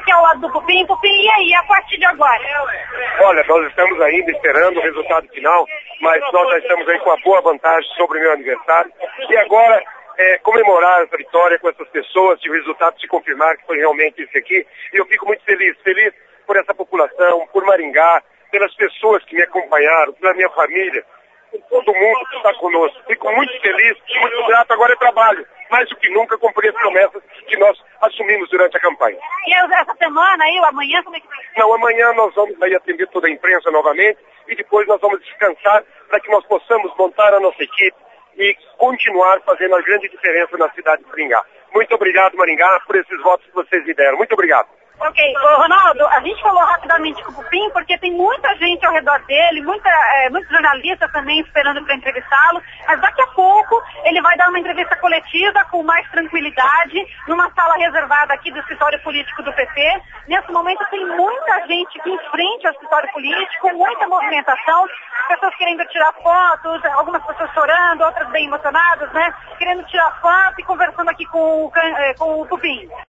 aqui ao lado do Pupim. Pupim, e aí, a partir de agora? Olha, nós estamos ainda esperando o resultado final, mas nós já estamos aí com uma boa vantagem sobre o meu aniversário. E agora, comemorar essa vitória com essas pessoas, se o resultado se confirmar que foi realmente isso aqui. E eu fico muito feliz por essa população, por Maringá, pelas pessoas que me acompanharam, pela minha família, por todo mundo que está conosco. Fico muito feliz e muito grato. Agora é trabalho, mais do que nunca cumprir as promessas que nós assumimos durante a campanha. E essa semana aí, ou amanhã, como é que vai ser? Não, amanhã nós vamos aí atender toda a imprensa novamente e depois nós vamos descansar para que nós possamos montar a nossa equipe e continuar fazendo a grande diferença na cidade de Maringá. Muito obrigado, Maringá, por esses votos que vocês me deram. Muito obrigado. Ok. Ronaldo, a gente falou rapidamente com o Pupim, porque tem muita gente ao redor dele, muitos jornalistas também esperando para entrevistá-lo, mas daqui a pouco ele vai dar uma entrevista coletiva com mais tranquilidade, numa sala reservada aqui do escritório político do PT. Nesse momento tem muita gente aqui em frente ao escritório político, muita movimentação, pessoas querendo tirar fotos, algumas pessoas chorando, outras bem emocionadas, né? Querendo tirar foto e conversando aqui com o Pupim.